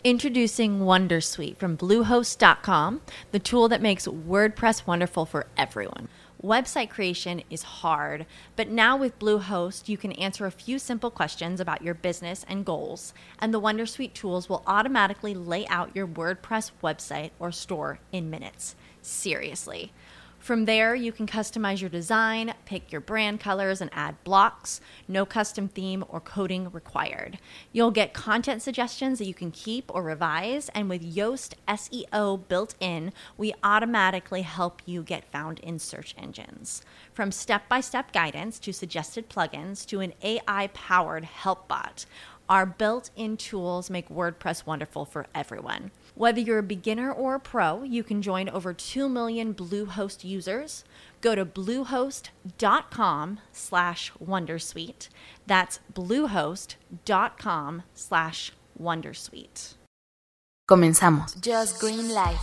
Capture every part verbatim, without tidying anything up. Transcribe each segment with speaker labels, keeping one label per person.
Speaker 1: Introducing Wondersuite from Bluehost dot com, the tool that makes WordPress wonderful for everyone. Website creation is hard, but now with Bluehost, you can answer a few simple questions about your business and goals, and the Wondersuite tools will automatically lay out your WordPress website or store in minutes. Seriously. From there, you can customize your design, pick your brand colors, and add blocks. No custom theme or coding required. You'll get content suggestions that you can keep or revise, and with Yoast S E O built in, we automatically help you get found in search engines. From step-by-step guidance to suggested plugins to an A I-powered help bot, our built-in tools make WordPress wonderful for everyone. Whether you're a beginner or a pro, you can join over two million Bluehost users. Go to bluehost.com slash wondersuite. That's bluehost.com slash wondersuite.
Speaker 2: Comenzamos. Just Green Light.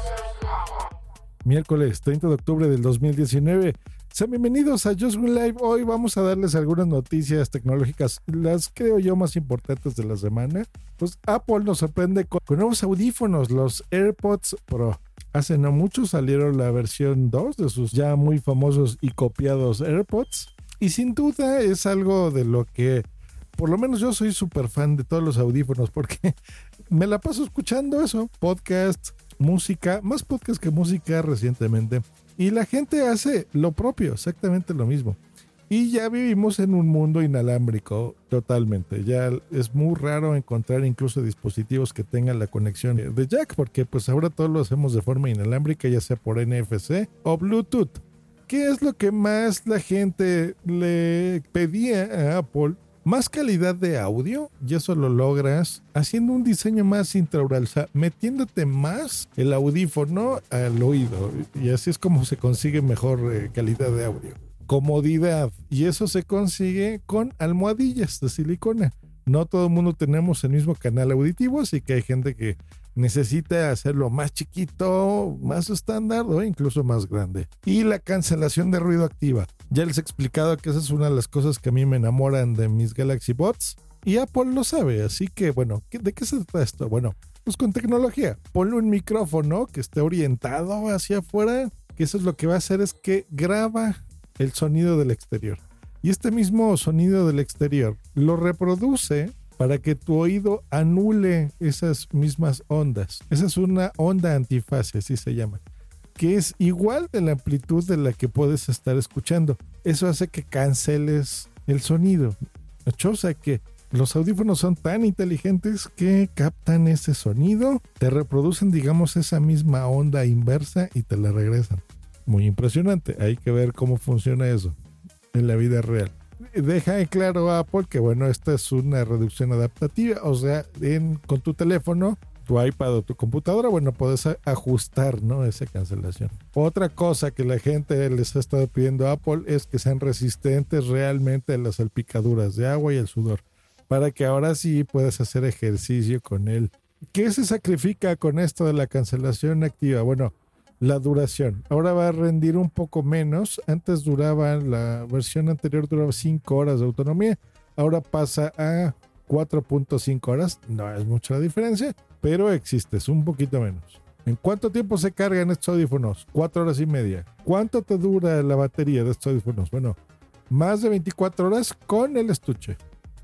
Speaker 3: Miércoles treinta de octubre del dos mil diecinueve. Sean bienvenidos a Just Green Live. Hoy vamos a darles algunas noticias tecnológicas, las creo yo más importantes de la semana. Pues Apple nos sorprende con, con nuevos audífonos, los AirPods Pro. Hace no mucho salieron la versión dos de sus ya muy famosos y copiados AirPods. Y sin duda es algo de lo que, por lo menos yo soy súper fan de todos los audífonos, porque me la paso escuchando eso, podcast, música, más podcast que música recientemente. Y la gente hace lo propio, exactamente lo mismo. Y ya vivimos en un mundo inalámbrico totalmente. Ya es muy raro encontrar incluso dispositivos que tengan la conexión de jack, porque pues ahora todo lo hacemos de forma inalámbrica, ya sea por N F C o Bluetooth. ¿Qué es lo que más la gente le pedía a Apple? Más calidad de audio, y eso lo logras haciendo un diseño más intraoral, o sea, metiéndote más el audífono al oído, y así es como se consigue mejor eh, calidad de audio. Comodidad, y eso se consigue con almohadillas de silicona. No todo el mundo tenemos el mismo canal auditivo, así que hay gente que necesita hacerlo más chiquito, más estándar o incluso más grande. Y la cancelación de ruido activa. Ya les he explicado que esa es una de las cosas que a mí me enamoran de mis Galaxy Buds. Y Apple lo sabe, así que bueno, ¿de qué se trata esto? Bueno, pues con tecnología. Ponle un micrófono que esté orientado hacia afuera, que eso es lo que va a hacer es que graba el sonido del exterior. Y este mismo sonido del exterior lo reproduce para que tu oído anule esas mismas ondas. Esa es una onda antifase, así se llama, que es igual de la amplitud de la que puedes estar escuchando. Eso hace que canceles el sonido. O sea que los audífonos son tan inteligentes que captan ese sonido, te reproducen, digamos, esa misma onda inversa y te la regresan. Muy impresionante. Hay que ver cómo funciona eso en la vida real. Deja en claro Apple que bueno, esta es una reducción adaptativa, o sea, en, con tu teléfono, tu iPad o tu computadora, bueno, puedes a, ajustar, ¿no?, esa cancelación. Otra cosa que la gente les ha estado pidiendo a Apple es que sean resistentes realmente a las salpicaduras de agua y el sudor, para que ahora sí puedas hacer ejercicio con él. ¿Qué se sacrifica con esto de la cancelación activa? Bueno, la duración. Ahora va a rendir un poco menos. Antes duraba, la versión anterior duraba cinco horas de autonomía. Ahora pasa a cuatro punto cinco horas. No es mucha la diferencia, pero existe, es un poquito menos. ¿En cuánto tiempo se cargan estos audífonos? Cuatro horas y media. ¿Cuánto te dura la batería de estos audífonos? Bueno, más de veinticuatro horas con el estuche.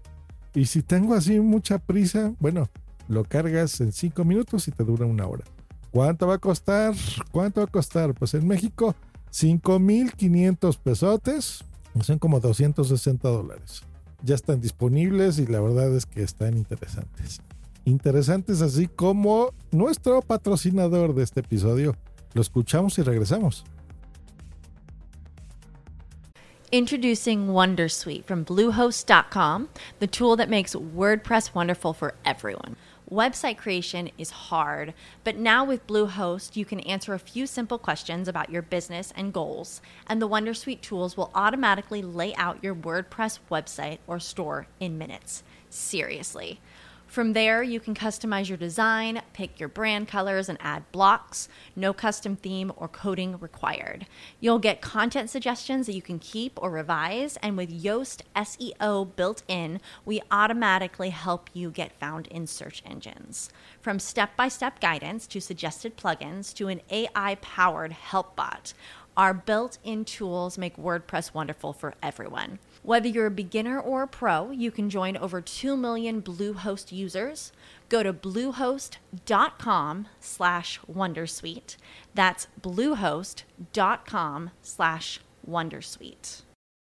Speaker 3: Y si tengo así mucha prisa, bueno, lo cargas en cinco minutos y te dura una hora. ¿Cuánto va a costar? ¿Cuánto va a costar? Pues en México, cinco mil quinientos pesotes, son como doscientos sesenta dólares. Ya están disponibles y la verdad es que están interesantes. Interesantes así como nuestro patrocinador de este episodio. Lo escuchamos y regresamos.
Speaker 1: Introducing Wondersuite from Bluehost dot com, the tool that makes WordPress wonderful for everyone. Website creation is hard, but now with Bluehost, you can answer a few simple questions about your business and goals, and the Wondersuite tools will automatically lay out your WordPress website or store in minutes. Seriously. From there, you can customize your design, pick your brand colors, and add blocks. No custom theme or coding required. You'll get content suggestions that you can keep or revise, and with Yoast S E O built in, we automatically help you get found in search engines. From step-by-step guidance to suggested plugins to an A I-powered help bot, our built-in tools make WordPress wonderful for everyone. Whether you're a beginner or a pro, you can join over two million Bluehost users. Go to bluehost.com slash wondersuite. That's bluehost.com slash wondersuite.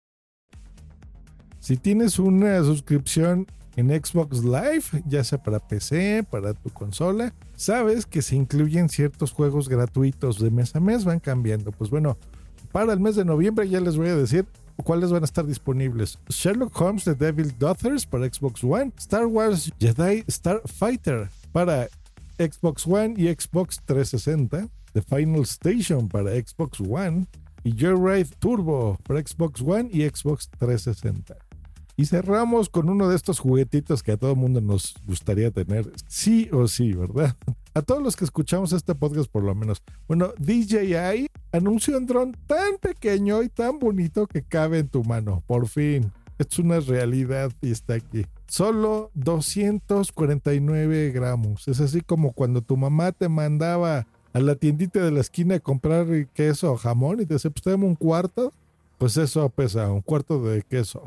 Speaker 3: Si tienes una suscripción en Xbox Live, ya sea para P C, para tu consola, sabes que se incluyen ciertos juegos gratuitos de mes a mes, van cambiando. Pues bueno, para el mes de noviembre ya les voy a decir cuáles van a estar disponibles. Sherlock Holmes The Devil Daughters para Xbox One, Star Wars Jedi Starfighter para Xbox One y Xbox trescientos sesenta, The Final Station para Xbox One y Joyride Turbo para Xbox One y Xbox trescientos sesenta. Y cerramos con uno de estos juguetitos que a todo mundo nos gustaría tener, sí o sí, ¿verdad? A todos los que escuchamos este podcast por lo menos. Bueno, D J I anunció un dron tan pequeño y tan bonito que cabe en tu mano. Por fin, es una realidad y está aquí. Solo doscientos cuarenta y nueve gramos. Es así como cuando tu mamá te mandaba a la tiendita de la esquina a comprar queso o jamón y te decía, pues dame un cuarto. Pues eso pesa, un cuarto de queso.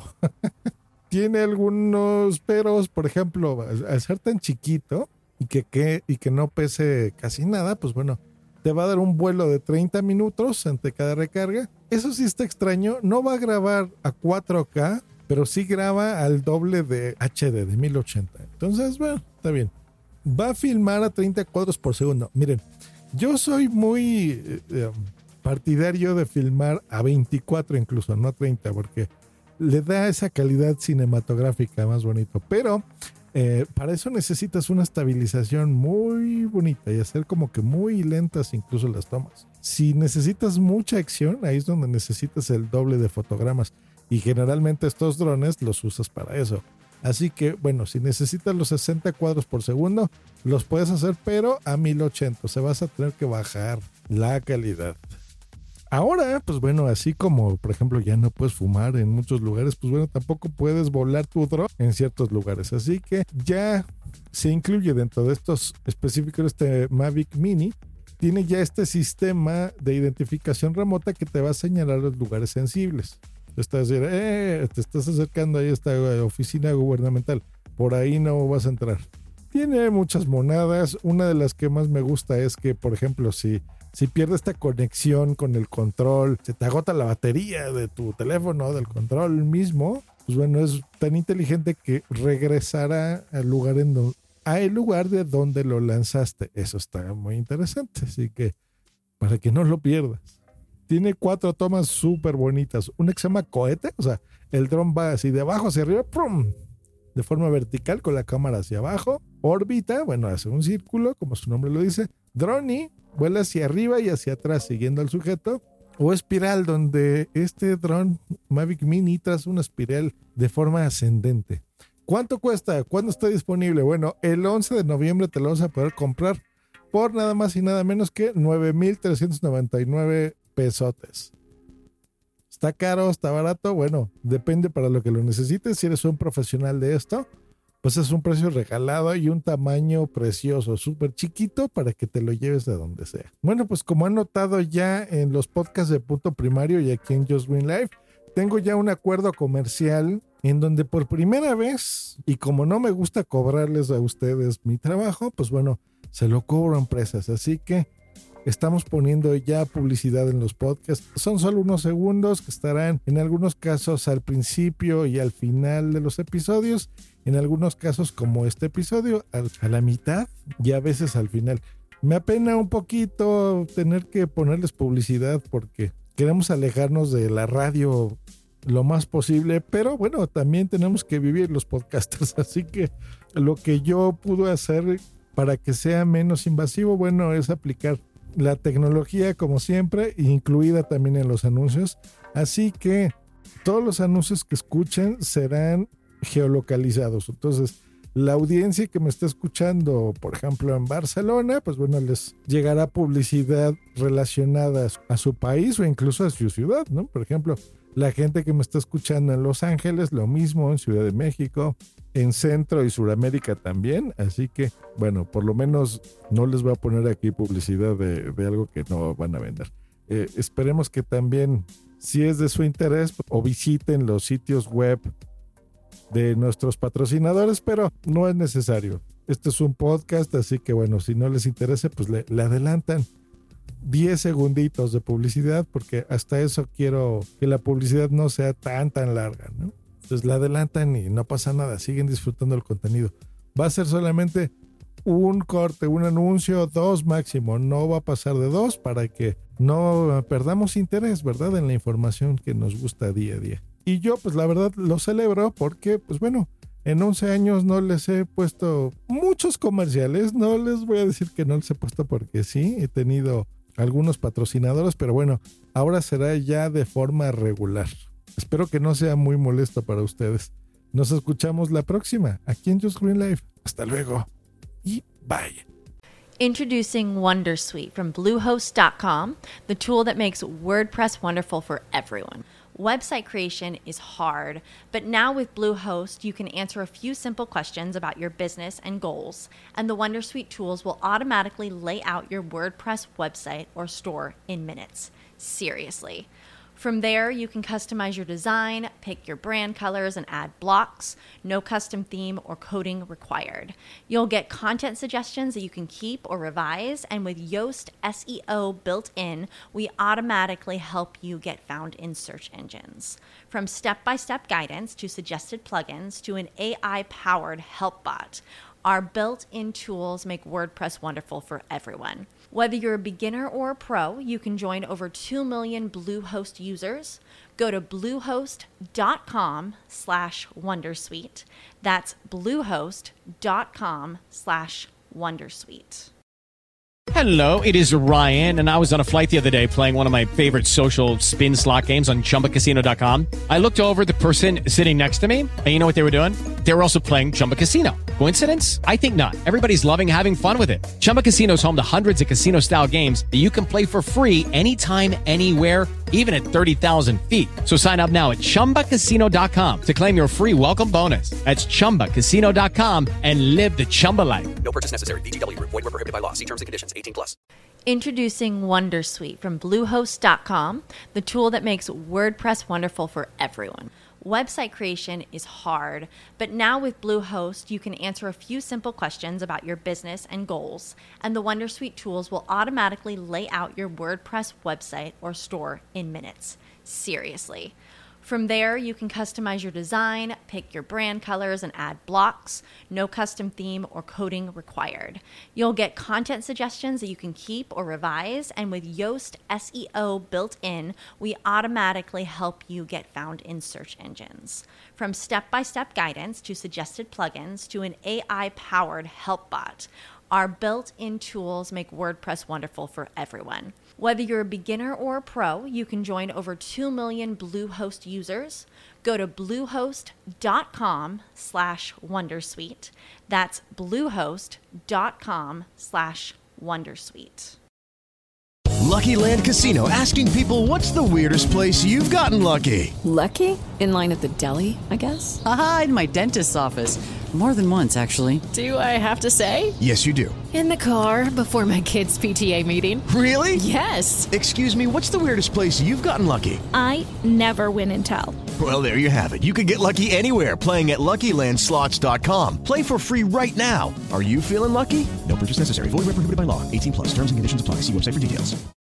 Speaker 3: Tiene algunos peros, por ejemplo, al ser tan chiquito y que, que, y que no pese casi nada, pues bueno, te va a dar un vuelo de treinta minutos ante cada recarga. Eso sí está extraño, no va a grabar a cuatro K, pero sí graba al doble de H D, de mil ochenta. Entonces, bueno, está bien. Va a filmar a treinta cuadros por segundo. Miren, yo soy muy... Eh, partidario de filmar a veinticuatro incluso, no a treinta, porque le da esa calidad cinematográfica más bonito. Pero eh, para eso necesitas una estabilización muy bonita y hacer como que muy lentas incluso las tomas. Si necesitas mucha acción, ahí es donde necesitas el doble de fotogramas. Y generalmente estos drones los usas para eso. Así que, bueno, si necesitas los sesenta cuadros por segundo, los puedes hacer, pero a mil ochenta. O sea, vas a tener que bajar la calidad. Ahora, pues bueno, así como por ejemplo ya no puedes fumar en muchos lugares, pues bueno, tampoco puedes volar tu dron en ciertos lugares. Así que ya se incluye dentro de estos específicos, este Mavic Mini, tiene ya este sistema de identificación remota que te va a señalar los lugares sensibles. Estás diciendo, eh, te estás acercando a esta oficina gubernamental, por ahí no vas a entrar. Tiene muchas monadas. Una de las que más me gusta es que, por ejemplo, si Si pierdes esta conexión con el control, se te agota la batería de tu teléfono, del control mismo, pues bueno, es tan inteligente que regresará al lugar en donde, a el lugar de donde lo lanzaste. Eso está muy interesante, así que para que no lo pierdas. Tiene cuatro tomas súper bonitas. Una que se llama cohete, o sea, el dron va así de abajo hacia arriba, ¡prum!, de forma vertical con la cámara hacia abajo. Órbita, bueno, hace un círculo, como su nombre lo dice. Drone, vuela hacia arriba y hacia atrás siguiendo al sujeto. O espiral, donde este dron Mavic Mini traza una espiral de forma ascendente. ¿Cuánto cuesta? ¿Cuándo está disponible? Bueno, el once de noviembre te lo vas a poder comprar por nada más y nada menos que nueve mil trescientos noventa y nueve pesotes. ¿Está caro? ¿Está barato? Bueno, depende para lo que lo necesites. Si eres un profesional de esto, pues es un precio regalado y un tamaño precioso, súper chiquito para que te lo lleves de donde sea. Bueno, pues como han notado ya en los podcasts de Punto Primario y aquí en Just Green Live, tengo ya un acuerdo comercial en donde por primera vez, y como no me gusta cobrarles a ustedes mi trabajo, pues bueno, se lo cobro a empresas. Así que estamos poniendo ya publicidad en los podcasts. Son solo unos segundos que estarán en algunos casos al principio y al final de los episodios. En algunos casos, como este episodio, a la mitad y a veces al final. Me apena un poquito tener que ponerles publicidad porque queremos alejarnos de la radio lo más posible, pero bueno, también tenemos que vivir los podcasters. Así que lo que yo pude hacer para que sea menos invasivo, bueno, es aplicar la tecnología como siempre, incluida también en los anuncios. Así que todos los anuncios que escuchen serán geolocalizados. Entonces, la audiencia que me está escuchando, por ejemplo, en Barcelona, pues bueno, les llegará publicidad relacionada a su país o incluso a su ciudad, ¿no? Por ejemplo, la gente que me está escuchando en Los Ángeles, lo mismo en Ciudad de México, en Centro y Suramérica también. Así que, bueno, por lo menos no les voy a poner aquí publicidad de, de algo que no van a vender. Eh, esperemos que también, si es de su interés, o visiten los sitios web de nuestros patrocinadores, pero no es necesario. Este es un podcast, así que bueno, si no les interesa, pues le, le adelantan diez segunditos de publicidad, porque hasta eso quiero que la publicidad no sea tan tan larga, ¿no? Entonces la adelantan y no pasa nada, siguen disfrutando el contenido. Va a ser solamente un corte, un anuncio, dos máximo, no va a pasar de dos para que no perdamos interés, ¿verdad?, en la información que nos gusta día a día. Y yo, pues la verdad lo celebro porque, pues bueno, en once años no les he puesto muchos comerciales, no les voy a decir que no les he puesto porque sí, he tenido algunos patrocinadores, pero bueno, ahora será ya de forma regular. Espero que no sea muy molesto para ustedes. Nos escuchamos la próxima, aquí en Just Green Life. Hasta luego y bye.
Speaker 1: Introducing Wondersuite from Bluehost dot com, the tool that makes WordPress wonderful for everyone. Website creation is hard, but now with Bluehost, you can answer a few simple questions about your business and goals, and the Wondersuite tools will automatically lay out your WordPress website or store in minutes. Seriously. From there, you can customize your design, pick your brand colors, and add blocks. No custom theme or coding required. You'll get content suggestions that you can keep or revise, and with Yoast S E O built in, we automatically help you get found in search engines. From step-by-step guidance to suggested plugins to an A I-powered help bot, our built-in tools make WordPress wonderful for everyone. Whether you're a beginner or a pro, you can join over two million Bluehost users. Go to bluehost.com slash wondersuite. That's bluehost.com slash wondersuite.
Speaker 4: Hello, it is Ryan, and I was on a flight the other day playing one of my favorite social spin slot games on chumba casino dot com. I looked over at the person sitting next to me, and you know what they were doing? They were also playing Chumba Casino. Coincidence? I think not. Everybody's loving having fun with it. Chumba Casino is home to hundreds of casino-style games that you can play for free anytime, anywhere, even at thirty thousand feet. So sign up now at chumba casino dot com to claim your free welcome bonus. That's chumba casino dot com and live the Chumba life.
Speaker 5: No purchase necessary. V G W. Void where prohibited by law. See terms and conditions. eighteen plus.
Speaker 1: Introducing Wondersuite from Bluehost dot com, the tool that makes WordPress wonderful for everyone. Website creation is hard, but now with Bluehost, you can answer a few simple questions about your business and goals, and the Wondersuite tools will automatically lay out your WordPress website or store in minutes. Seriously. From there, you can customize your design, pick your brand colors, and add blocks. No custom theme or coding required. You'll get content suggestions that you can keep or revise, and with Yoast S E O built in, we automatically help you get found in search engines. From step-by-step guidance to suggested plugins to an A I-powered help bot, our built-in tools make WordPress wonderful for everyone. Whether you're a beginner or a pro, you can join over two million Bluehost users. Go to bluehost.com slash wondersuite. That's bluehost.com slash wondersuite.
Speaker 6: Lucky Land Casino, asking people, what's the weirdest place you've gotten lucky?
Speaker 7: Lucky? In line at the deli, I guess?
Speaker 8: Aha, in my dentist's office. More than once, actually.
Speaker 7: Do I have to say?
Speaker 6: Yes, you do.
Speaker 9: In the car before my kids' P T A meeting.
Speaker 6: Really?
Speaker 9: Yes.
Speaker 6: Excuse me, what's the weirdest place you've gotten lucky?
Speaker 10: I never win and tell.
Speaker 6: Well, there you have it. You can get lucky anywhere, playing at Lucky Land Slots dot com. Play for free right now. Are you feeling lucky? No purchase necessary. Void where prohibited by law. eighteen plus. Terms and conditions apply. See website for details.